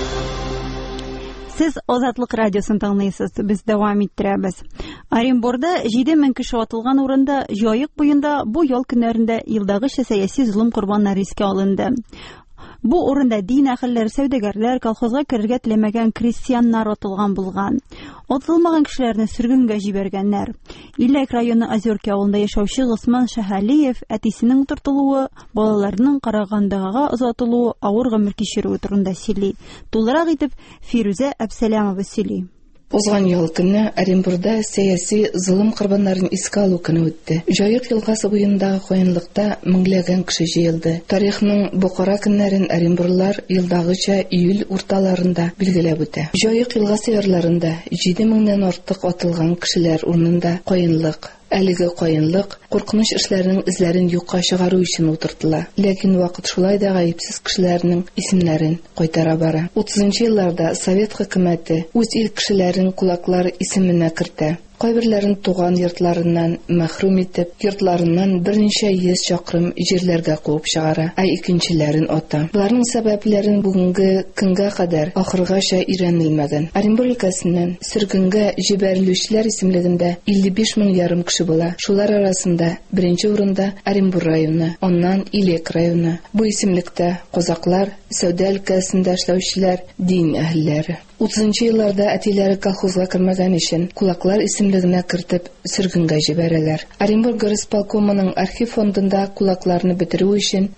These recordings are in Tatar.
Сез Азатлык радиосын тыңлыйсыз. Без дәвам иттерәбез. Оренбурда 7000 кеше атылган урында җаек буенда бу ял көннәрендә елдагыча сәяси зулым корбаннары искә алынды. Бу урында дин әһелләре, сәүдәгәрләр, колхозга керергә теләмәгән крестьяннар атылган булган. Атылмаган кешеләрне сөргөнгә җибәргәннәр. Илек районы Озерки авылында яшәүче Госман Шаһалиев әтисенең утыртылуы, балаларының Карагандага озатылуы, авыр гомер кичерүе турында сөйли. Тулырак итеп Фирүзә Әбсәләмова сөйли. Узган ел көне Оренбурда сәяси зулым корбаннарын искә алу көне үтте. Җаек елгасы буендагы куенлыкта меңләгән кеше җыелды. Тарихның бу кара көннәрен оренбурлар елдагыча июль урталарында билгеләп үтә. Җаек елгасы ярларында 7000дән артык атылган кешеләр урынында куенлык. Әлеге куенлык куркыныч эшләрнең эзләрен юкка чыгару өчен утыртыла. Ләкин вакыт шулай да гаепсез кешеләрнең исемнәрен кайтара бара. 30нчы елларда Совет хөкүмәте үз ил кешеләрен кулаклар исеменә кертә. Кайберләрен туган йортларыннан мәхрүм итеп, йортларыннан берничә 100 чакрым җирләргә куып чыгара, икенчеләрен ата. Буларның сәбәпләрен бүгенге көнгә кадәр ахыргача өйрәнелмәгән. Оренбур өлкәсеннән сөргөнгә җибәрелүчеләр исемлегендә 55 мең ярым кеше була. Шулар арасында беренче урында Оренбур районы, аннан Илек районы. Бу исемлектә казаклар, сәүдә өлкәсендә эшләүчеләр, дин әһелләре. 30нчы елларда әтиләре колхозга кермәгән өчен кулаклар исемлегенә кертеп сөргөнгә җибәрәләр. Оренбур горисполкомының архив фондында кулакларны бетерү өчен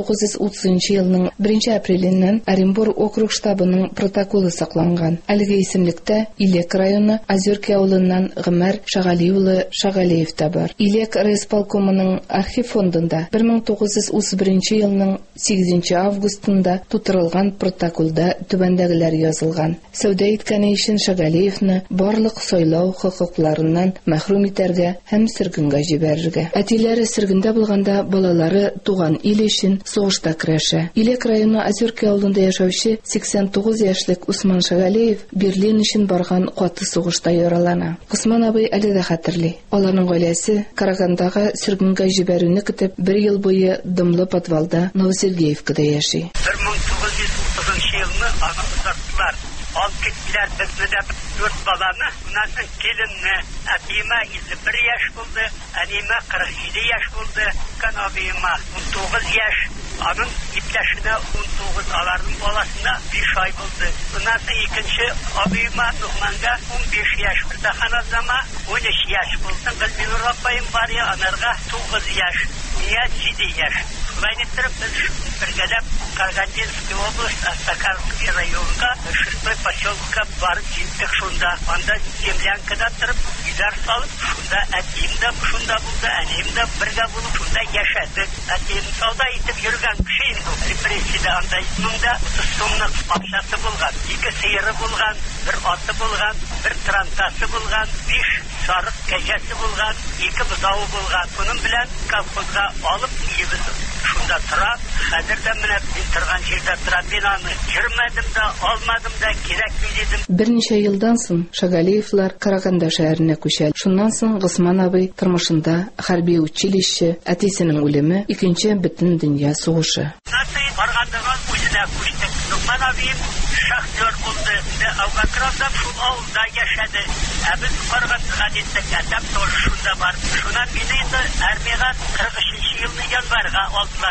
1930 елның 1 апреленнән Оренбур округ штабының протоколы сакланган. Әлеге исемлектә Илек районы Озерки авылыннан Гомәр Шагали улы Шагалиев та бар. Илек горисполкомының архив фондында 1931 елның 8 августында тутырылган протоколда түбәндәгеләр язылган. Сәүдә иткәне өчен Шагалиевны барлык сайлау хокукларыннан мәхрүм итәргә һәм сөргөнгә җибәрергә. Әтиләре сөргендә булганда балалары туган ил өчен сугышта көрәшә. Илек районы Озерки авылында яшәүче 89 яшьлек Усман Шагалиев Берлин өчен барган каты сугышта яралана. Усман абый әле дә хәтерли. Аларның гаиләсе Карагандага сөргөнгә җибәрүне көтеп 1 ел буе дымлы подвалда Новосергеевкада яши. 1930 елны аңлаттылар. Алып кеттеләр безне дә 4 баланы. Унан келинне әтиемә 1 яшь булды, әниемә 47 яшь булды, канабиемә 19 яшь. Аның иптәшенә 19, аларның баласына 5 ай булды. Унан икенче абиемә Нугманга 15 яшь, Ханазама 13 яшь булды. Гөлбинур апайым бар я, анарга 9 яшь, мия 7 яшь. Шулай біз біргәләп Карагандинский область, Астакарский районга, 6-й поселкка барып җиттек шунда. Анда землянкада тұрып, үйләр салып, шунда әтием дә шунда булды, әнием дә бергә булып шунда яшәдек. Әтием салда итеп йөргән кеше инде. Репрессиядә анда монда 30 сумлык акчасы булган, 2 сыеры булган, 1 аты булган, 1 трантасы булган, 5 сарык кәҗәсе булган, 2 бозауы булган. Буның белән колхозга алып ибез шунда тора. Хәзер дә менә торган җирдә тора. Мин аны йөрмәдем дә, алмадым да, кирәк дидем. Берничә елдан соң Шагалиевлар Караганда шәһәренә күчә. Шуннан соң Госман абый тормышында хәрби училище, әтисенең үлеме, икенче бөтен дөнья сугышы. Карагандага үзенә күчтек. Госман абыем шахтер булды. Авгакровда шул авылда яшәде. Без Карагандага диттек, әтәм тоже шунда бар. Шуннан мине инде армиягә 43 елны январьга алдылар.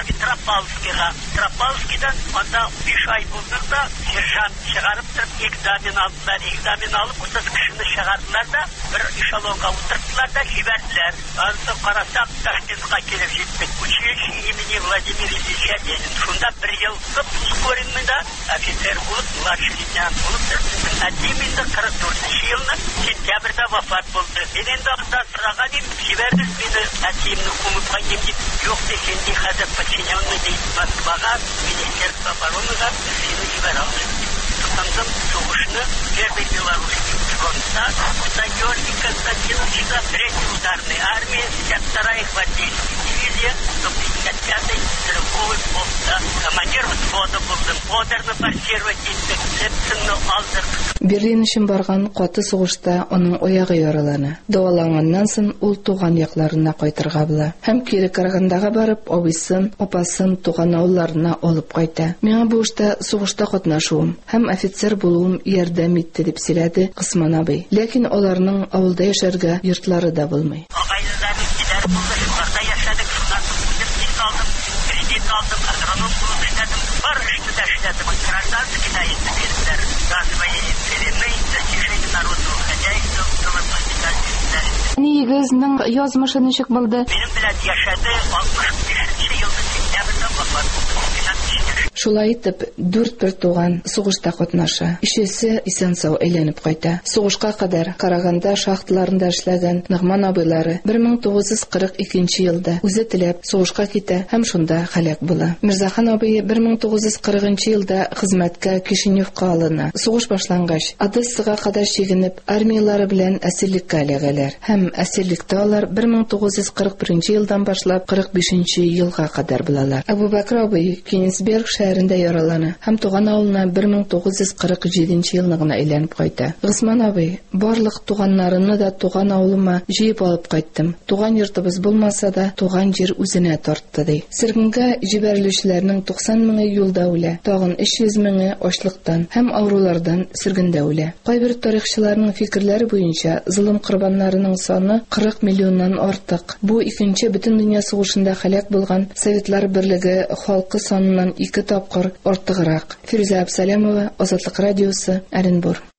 Тропалскидан анда 5 ай булдык да сержант чыгарып торып экзамен алдылар. Экзамен алып 30 кешене чыгардылар да бер эшелонга утырттылар да җибәрделәр. Анда карасак Ташкентка килеп җиттек. Училище имени Владимира Ильича Ленина. Шунда 1 ел ускоренныйда офицер булып, младший лейтенант булып тордым. Әтием инде 44 елны сентябрьдә вафат булды. Мен инде анда сырага дип җибәрдек мине әтиемне кумытка дип. Юк дигән хәзер подчиненный дип Москвага, Министерство обороны сине җибәрәләр. Тотындым сугышны Первый Белорусский фронтта, Георгий Константинович, 3-й ударной армии, 52-я гвардейская дивизия, 155-й стрелковый полк. Командир взвода был, модерно форсировать иттек, Лепцинны алдырдык. Берлин өчен барган каты сугышта аның аягы яралана. Даваланганнан соң ул туган якларына кайтырга була. Һәм кире Карагандага барып, абыйсын, апасын туган авылларына алып кайта. Миңа бу сугышта катнашуым һәм офицер булуым ярдәм итте дип сөйләде Госман абый. Ләкин аларның авылда яшәргә йортлары да булмый. Агайларның кидәр булды, шуларда яшәдек, шуннан алдым, кредит алдым, агроном булып эшләдем, бар эшне дә эшләдем, гражданский да интеграцияләр, газовые целенные достижения народного хозяйства, Нигезнең язмышы ничек булды? Минем белән яшәде 65 елда сентябрьдә вафат булды. Шулай итеп, 4 бер туган сугышта катнаша. Ишесе исән-сау әйләнеп кайта. Сугышка кадәр Караганда шахталарында эшләгән Нагман абыйлары 1942 елда үзе теләп сугышка китә һәм шунда һәлак була. Мирзахан абый 1940 елда хезмәткә Кишиневка алына. Сугыш башлангач, Одессага кадәр чигенеп, армиялары белән әсирлеккә эләгәләр. Һәм әсирлектә алар 1941 елдан башлап 45 елга кадәр булалар. Абубакыр абый Кенигсберг шәһәрендә яралана һәм туган авылына 1947 елны гына әйләнеп кайта. Госман абый, барлык туганнарымны да туган авылыма җыеп алып кайттым. Туган йортыбыз булмаса да, туган җир үзенә тартты ди. Сөргенгә җибәрелүчеләрнең 90 меңе юлда үлә, тагын 300 меңе ачлыктан һәм авырулардан сөргендә үлә. Кайбер тарихчыларның фикерләре буенча, зулым корбаннарының саны 40 миллионнан артык. Бу икенче бөтен дөнья сугышында һәлак булган Советлар Берлеге халкы саныннан 2 тапкыр артыграк. Фируза Абсалямова, Азатлык радиосы, Оренбур.